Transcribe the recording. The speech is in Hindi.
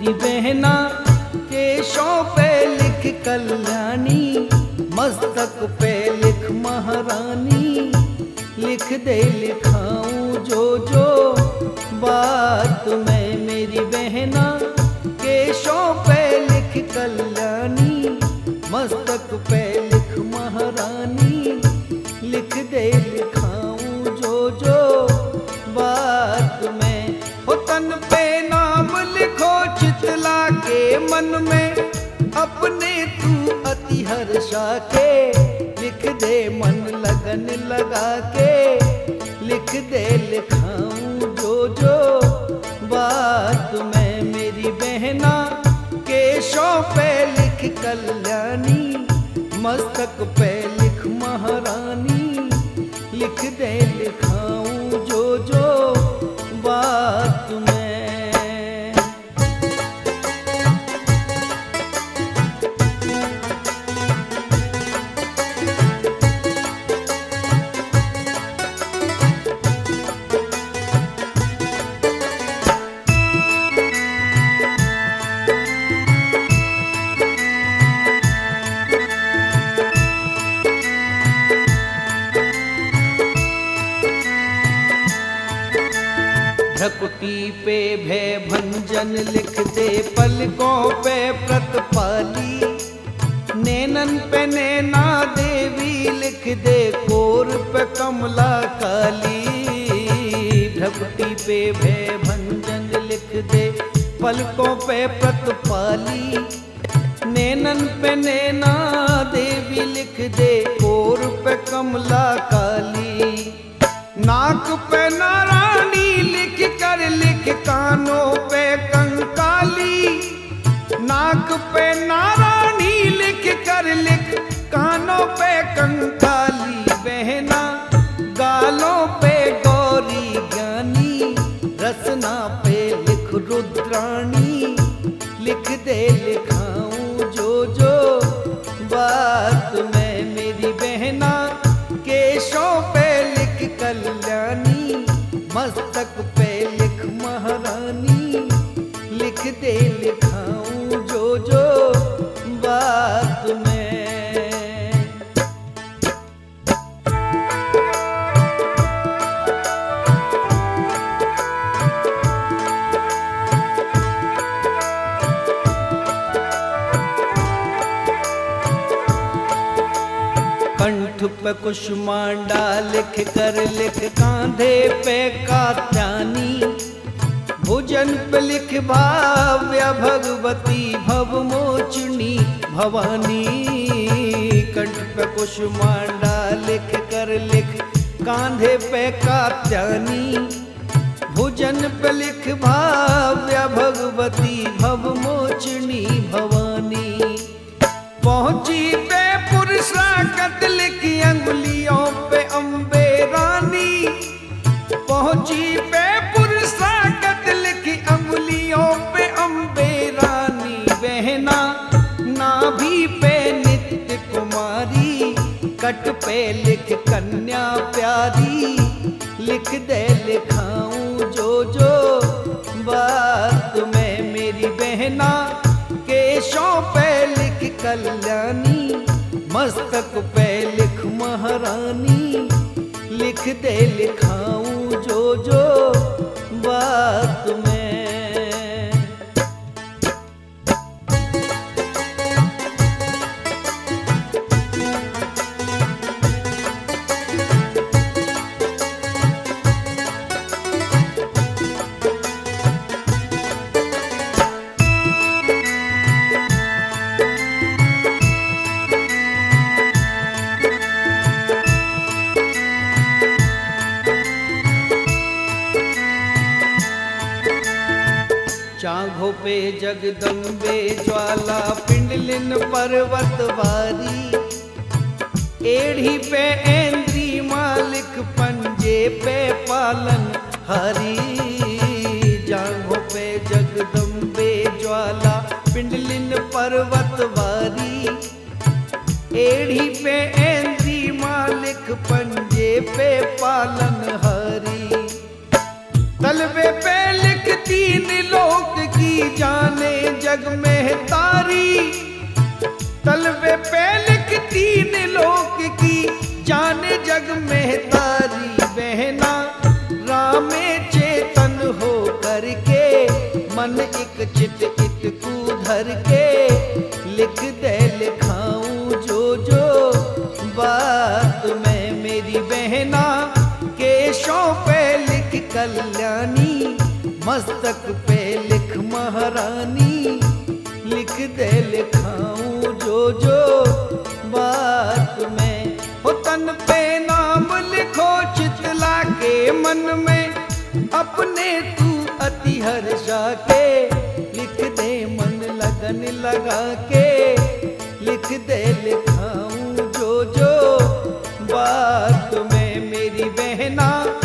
मेरी बहना केशों पे लिख कल्याणी, मस्तक पे लिख महारानी, लिख दे लिखाऊं जो जो बात मैं। मेरी बहना केशों पे लिख कल्याणी, मस्तक पे लिख महारानी, लिख दे लिखाऊं जो जो बात मैं। हो तन पे नाम लिखो चितला के मन में, अपने तू अति हर्षा के, लिख दे मन लगन लगा के, लिख दे लिखाऊं जो जो बात मैं। मेरी बहना केशों पे लिख कल्याणी, मस्तक पे लिख महारानी, लिख दे लिखाऊं जो जो बात मैं। भ्रकुटी पे भय भंजन लिख दे, पलकों पे प्रतिपाली, नैनन पे नैना देवी लिख दे, कोर पे कमला काली। भ्रकुटी पे भय भंजन लिख दे, पलकों पे प्रतिपाली, नैनन पे नैना देवी लिख दे, कोर पे कमला काली। नाक पे नारायणी लिख कर लिख, कानों पे कंकाली, नाक पे नारायणी लिख कर लिख, कानों पे कंकाली। बहना गालों पे गौरी ज्ञानी, रसना पे लिख रुद्राणी, लिख दे लिखाऊं जो जो बात मैं। मेरी बहना केशों पे लिख कल्याणी, मस्तक पे लिख महारानी, लिख दे लिखाऊं जो जो बात मैं। कंठ पे कुष्मांडा लिख कर लिख, कांधे पे कात्यानी, भुजन पे लिख भाव्या भगवती, भवमोचनी भवानी। कंठ पे कुष्मांडा लिख कर लिख, कांधे पे कात्यानी, भुजन पे लिख भाव्या भगवती, भवमोचनी भवानी। पहुंची पे पुरुषाकत लिखी अंगुलियों पे अम्बे रानी, पहुंची पे पुरुषाकत लिखी अंगुलियों पे अम्बे रानी। बहना नाभि पे नित्य कुमारी, कट पे लिख कन्या प्यारी, लिख दे लिखाऊं जो जो बात मैं। मेरी बहना केशों पे लिख कल्याणी, मस्तक पे लिख महारानी, लिख दे लिखाऊं जो जो बात मैं। चांघों पे जगदम्बे ज्वाला, पिंडलिन पर्वत वारी, एढ़ी पे ऐन्द्री मालिक, पंजे पे पालन हारी। जांघों पे जगदम्बे ज्वाला, पिंडलिन पर्वत वारी, एढ़ी पे ऐन्द्री मालिक, पंजे पे पालन हारी। तलवे पे लिख तीन लोक की जाने मन एक चित इत को धर के लिख दे लिखाऊं जो जो बात मैं मेरी बहना केशों पे लिख कल्याणी मस्तक पे लिख महारानी लिख दे लिखाऊं जो जो बात मैं हो तन पे नाम लिखो चितला के मन में अपने तू अति हर्षा के लिख दे मन लगन लगा के लिख दे लिखाऊं जो जो बात मैं मेरी बहना